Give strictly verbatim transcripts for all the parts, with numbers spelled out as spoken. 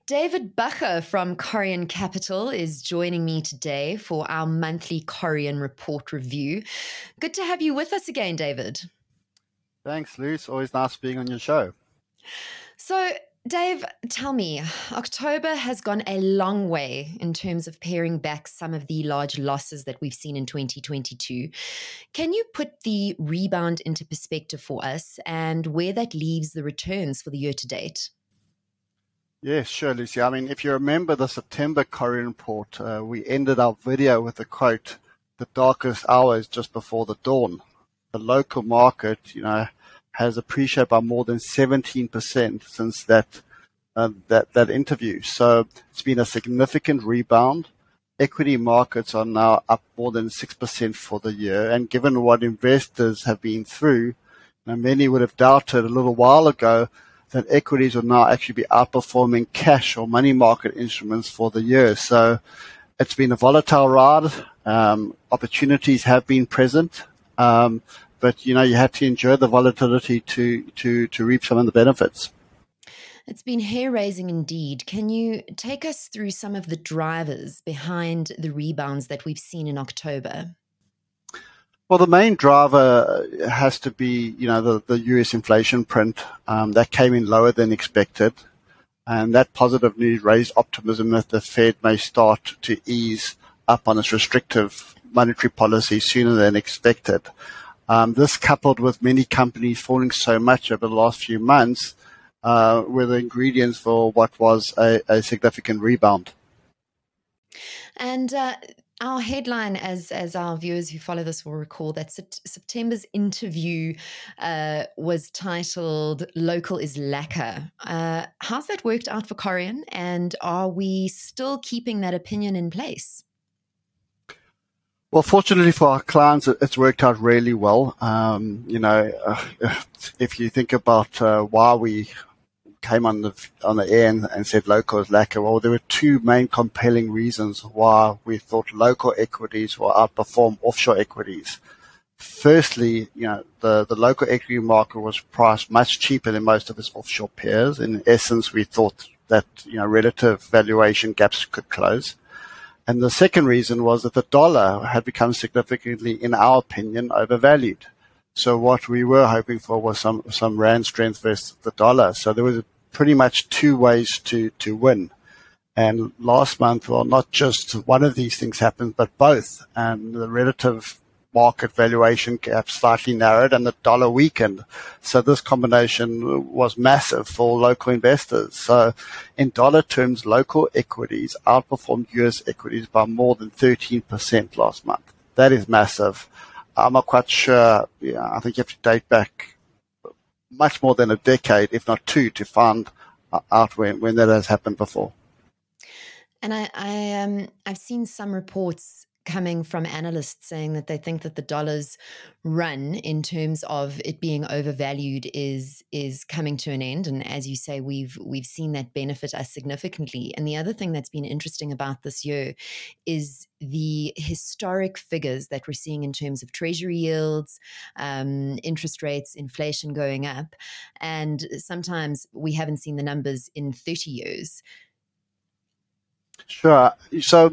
David Bacher from Corian Capital is joining me today for our monthly Corian Report review. Good to have you with us again, David. Thanks, Lou. It's always nice being on your show. So, Dave, tell me, October has gone a long way in terms of paring back some of the large losses that we've seen in twenty twenty-two. Can you put the rebound into perspective for us and where that leaves the returns for the year to date? Yes, sure, Lucy. I mean, if you remember the September Corian report, uh, we ended our video with the quote, "The darkest hour is just before the dawn." The local market, you know, has appreciated by more than seventeen percent since that uh, that that interview. So it's been a significant rebound. Equity markets are now up more than six percent for the year, and given what investors have been through, you know, many would have doubted a little while ago that equities will now actually be outperforming cash or money market instruments for the year. So it's been a volatile ride. Um, opportunities have been present, um, but you know you had to endure the volatility to to to reap some of the benefits. It's been hair-raising indeed. Can you take us through some of the drivers behind the rebounds that we've seen in October? Well, the main driver has to be, you know, the, the U S inflation print um, that came in lower than expected. And that positive news raised optimism that the Fed may start to ease up on its restrictive monetary policy sooner than expected. Um, this coupled with many companies falling so much over the last few months uh, were the ingredients for what was a, a significant rebound. And uh, our headline, as as our viewers who follow this will recall, that September's interview uh, was titled "Local is Lacquer." Uh, how's that worked out for Corian, and are we still keeping that opinion in place? Well, fortunately for our clients, it's worked out really well. Um, you know, uh, if you think about uh, why we came on the on the air and, and said local is lacquer, well, there were two main compelling reasons why we thought local equities will outperform offshore equities. Firstly, you know, the, the local equity market was priced much cheaper than most of its offshore peers. In essence, we thought that, you know, relative valuation gaps could close. And the second reason was that the dollar had become significantly, in our opinion, overvalued. So what we were hoping for was some, some rand strength versus the dollar. So there was pretty much two ways to, to win. And last month, well, not just one of these things happened, but both. And the relative market valuation gap slightly narrowed and the dollar weakened. So this combination was massive for local investors. So in dollar terms, local equities outperformed U S equities by more than thirteen percent last month. That is massive. I'm not quite sure. Yeah, I think you have to date back much more than a decade, if not two, to find out when, when that has happened before. And I, I um, I've seen some reports coming from analysts saying that they think that the dollar's run in terms of it being overvalued is is coming to an end. And as you say, we've we've seen that benefit us significantly. And the other thing that's been interesting about this year is the historic figures that we're seeing in terms of treasury yields, um, interest rates, inflation going up. And sometimes we haven't seen the numbers in thirty years. Sure. So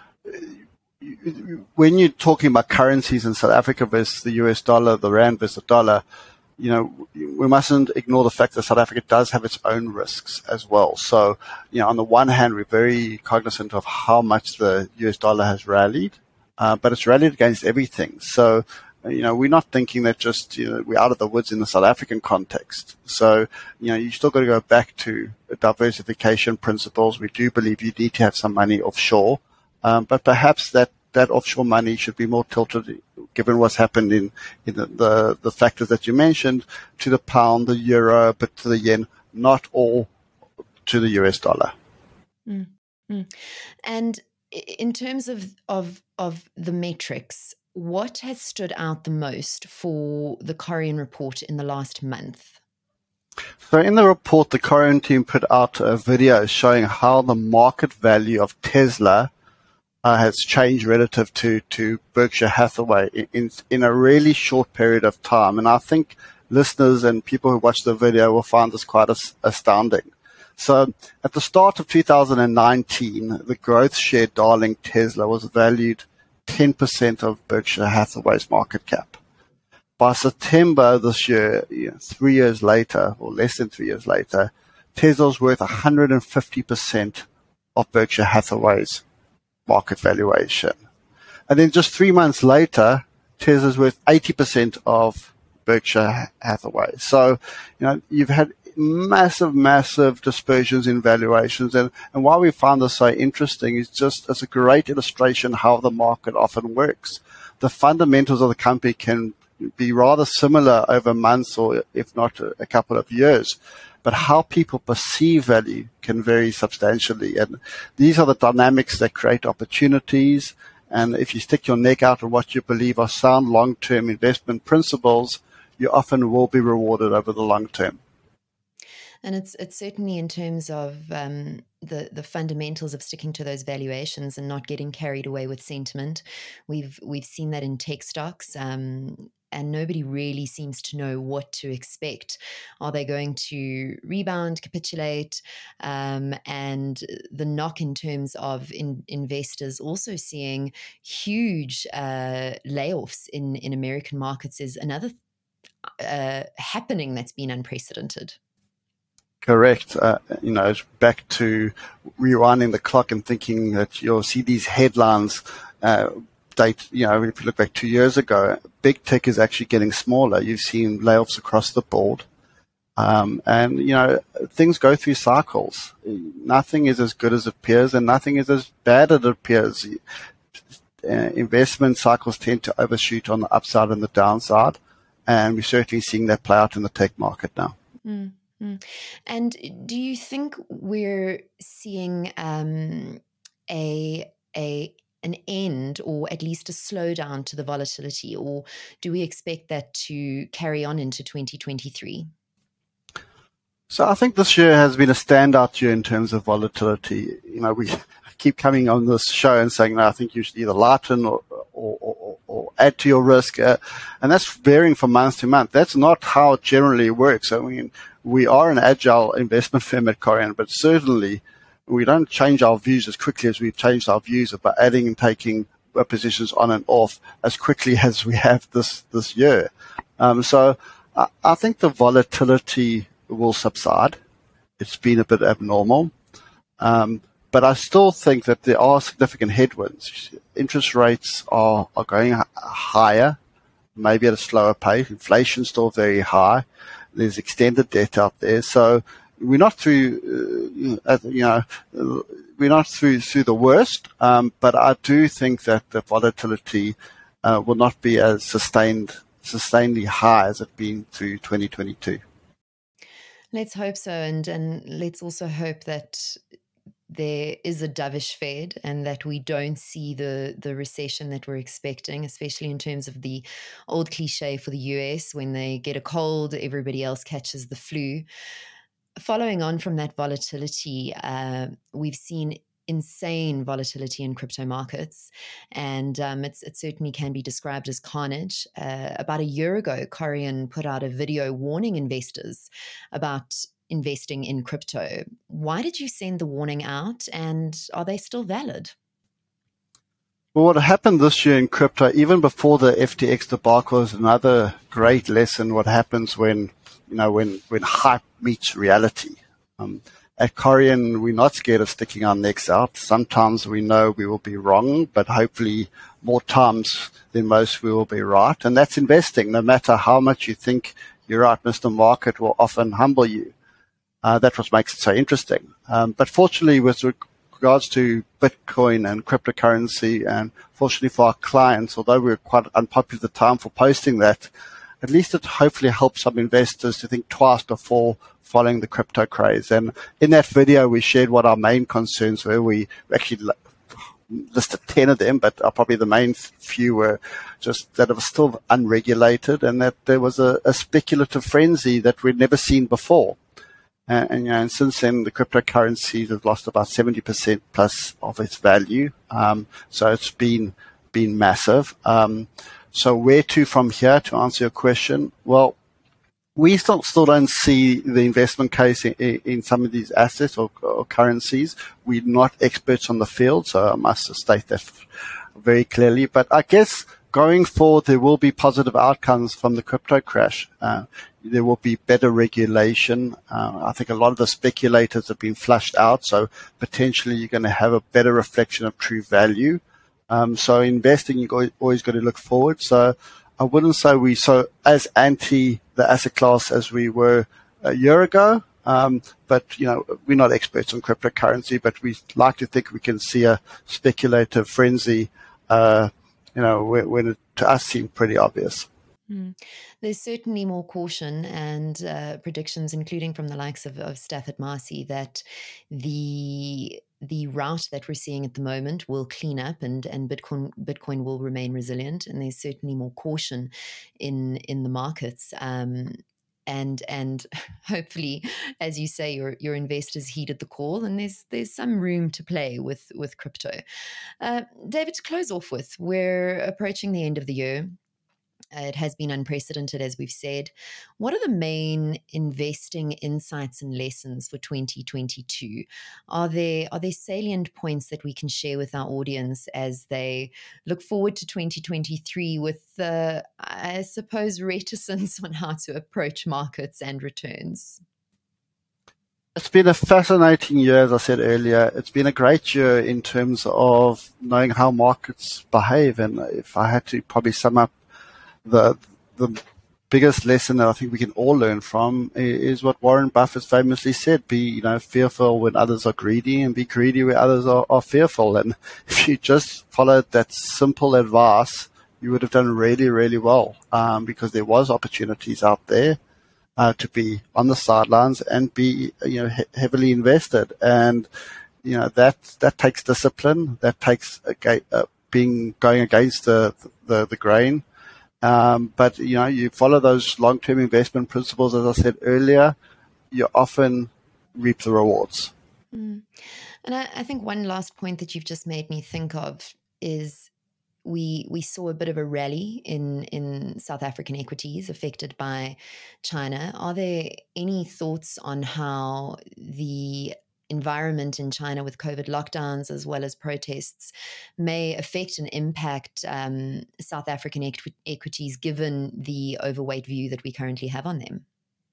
when you're talking about currencies in South Africa versus the U S dollar, the rand versus the dollar, you know, we mustn't ignore the fact that South Africa does have its own risks as well. So, you know, on the one hand, we're very cognizant of how much the U S dollar has rallied, uh, but it's rallied against everything. So, you know, we're not thinking that just, you know, we're out of the woods in the South African context. So, you know, you still got to go back to diversification principles. We do believe you need to have some money offshore. Um, but perhaps that, that offshore money should be more tilted, given what's happened in, in the, the, the factors that you mentioned, to the pound, the euro, but to the yen, not all to the U S dollar. Mm-hmm. And in terms of, of, of the metrics, what has stood out the most for the Corian report in the last month? So in the report, the Corian team put out a video showing how the market value of Tesla Uh, has changed relative to, to Berkshire Hathaway in, in in a really short period of time. And I think listeners and people who watch the video will find this quite as, astounding. So at the start of two thousand nineteen, the growth share darling Tesla was valued ten percent of Berkshire Hathaway's market cap. By September this year, you know, three years later, or less than three years later, Tesla's worth one hundred fifty percent of Berkshire Hathaway's market valuation. And then just three months later, Tesla's worth eighty percent of Berkshire Hathaway. So, you know, you've had massive, massive dispersions in valuations. And, and why we found this so interesting is just as a great illustration how the market often works. The fundamentals of the company can be rather similar over months or if not a, a couple of years. But how people perceive value can vary substantially. And these are the dynamics that create opportunities. And if you stick your neck out on what you believe are sound long-term investment principles, you often will be rewarded over the long term. And it's it's certainly in terms of um, the the fundamentals of sticking to those valuations and not getting carried away with sentiment. We've we've seen that in tech stocks. Um, And nobody really seems to know what to expect. Are they going to rebound, capitulate? Um, and the knock in terms of in, investors also seeing huge uh, layoffs in, in American markets is another uh, happening that's been unprecedented. Correct. Uh, you know, back to rewinding the clock and thinking that you'll see these headlines uh, date, you know, if you look back two years ago, big tech is actually getting smaller. You've seen layoffs across the board. Um, and, you know, things go through cycles. Nothing is as good as it appears and nothing is as bad as it appears. Uh, investment cycles tend to overshoot on the upside and the downside. And we're certainly seeing that play out in the tech market now. Mm-hmm. And do you think we're seeing um, a a an end or at least a slowdown to the volatility, or do we expect that to carry on into twenty twenty-three? So I think this year has been a standout year in terms of volatility. You know, we keep coming on this show and saying, no, I think you should either lighten or, or, or, or add to your risk. Uh, and that's varying from month to month. That's not how it generally works. I mean, we are an agile investment firm at Corian, but certainly we don't change our views as quickly as we've changed our views about adding and taking positions on and off as quickly as we have this, this year. Um, so I, I think the volatility will subside. It's been a bit abnormal. Um, but I still think that there are significant headwinds. Interest rates are, are going higher, maybe at a slower pace. Inflation's still very high. There's extended debt out there. So we're not through, uh, you know, we're not through through the worst, um, but I do think that the volatility uh, will not be as sustained, sustainedly high as it's been through twenty twenty-two. Let's hope so, and and let's also hope that there is a dovish Fed and that we don't see the the recession that we're expecting, especially in terms of the old cliche for the U S, when they get a cold, everybody else catches the flu. Following on from that volatility, uh, we've seen insane volatility in crypto markets, and um, it's, it certainly can be described as carnage. Uh, about a year ago, Corian put out a video warning investors about investing in crypto. Why did you send the warning out, and are they still valid? Well, what happened this year in crypto, even before the F T X debacle, is another great lesson what happens when, you know, when, when hype meets reality. Um, at Corian, we're not scared of sticking our necks out. Sometimes we know we will be wrong, but hopefully more times than most we will be right. And that's investing. No matter how much you think you're right, Mister Market will often humble you. Uh, that's what makes it so interesting. Um, but fortunately, with regards to Bitcoin and cryptocurrency, and fortunately for our clients, although we were quite unpopular at the time for posting that, at least it hopefully helps some investors to think twice before following the crypto craze. And in that video, we shared what our main concerns were. We actually listed ten of them, but probably the main few were just that it was still unregulated and that there was a, a speculative frenzy that we'd never seen before. And, and, you know, and since then, the cryptocurrencies have lost about seventy percent plus of its value. Um, so it's been been massive. Um, so where to from here, to answer your question? Well, we still still don't see the investment case in, in some of these assets or, or currencies. We're not experts on the field, so I must state that very clearly. But I guess going forward, there will be positive outcomes from the crypto crash. Uh, there will be better regulation. Uh, I think a lot of the speculators have been flushed out, so potentially you're going to have a better reflection of true value. Um, so investing, you've always got to look forward. So I wouldn't say we so as anti the asset class as we were a year ago. Um, but, you know, we're not experts on cryptocurrency, but we like to think we can see a speculative frenzy, uh, you know, when, when it to us seemed pretty obvious. Mm. There's certainly more caution and uh, predictions, including from the likes of, of Stafford Marcy, that the the route that we're seeing at the moment will clean up and, and Bitcoin Bitcoin will remain resilient. And there's certainly more caution in in the markets. Um, and and hopefully, as you say, your your investors heeded the call, and there's there's some room to play with with crypto. Uh, David, to close off with, we're approaching the end of the year. Uh, it has been unprecedented, as we've said. What are the main investing insights and lessons for twenty twenty-two? Are there are there salient points that we can share with our audience as they look forward to twenty twenty-three with, uh, I suppose, reticence on how to approach markets and returns? It's been a fascinating year, as I said earlier. It's been a great year in terms of knowing how markets behave. And if I had to probably sum up the the biggest lesson that I think we can all learn from is what Warren Buffett famously said: be, you know, fearful when others are greedy, and be greedy where others are, are fearful. And if you just followed that simple advice, you would have done really, really well, um, because there was opportunities out there uh, to be on the sidelines and be, you know, he- heavily invested. And you know that that takes discipline. That takes a, uh, being going against the the, the grain. Um, but, you know, you follow those long-term investment principles, as I said earlier, you often reap the rewards. Mm. And I, I think one last point that you've just made me think of is we we saw a bit of a rally in, in South African equities affected by China. Are there any thoughts on how the environment in China with COVID lockdowns as well as protests may affect and impact um, South African equ- equities given the overweight view that we currently have on them?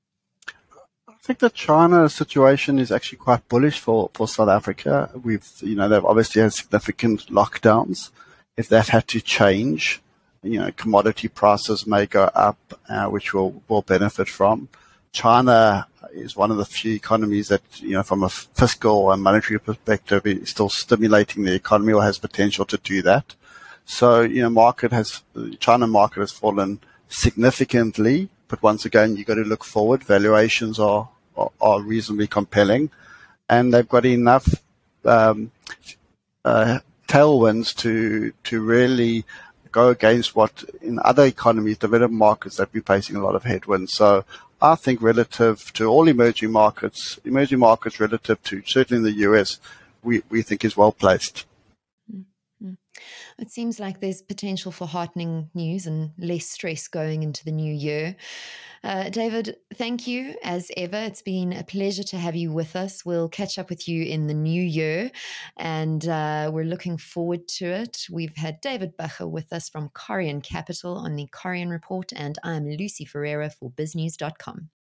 I think the China situation is actually quite bullish for, for South Africa. We've, you know, they've obviously had significant lockdowns. If that had to change, you know, commodity prices may go up, uh, which we'll, will benefit from. China is one of the few economies that, you know, from a fiscal and monetary perspective, is still stimulating the economy or has potential to do that. So, you know, market has, China market has fallen significantly, but once again, you've got to look forward. Valuations are, are, are reasonably compelling, and they've got enough um, uh, tailwinds to to really go against what in other economies, developed markets, that we're facing a lot of headwinds. So I think relative to all emerging markets, emerging markets relative to certainly the U S, we, we think is well placed. Mm-hmm. It seems like there's potential for heartening news and less stress going into the new year. Uh, David, thank you as ever. It's been a pleasure to have you with us. We'll catch up with you in the new year, and uh, we're looking forward to it. We've had David Bacher with us from Corian Capital on the Corian Report, and I'm Lucy Ferreira for biz news dot com.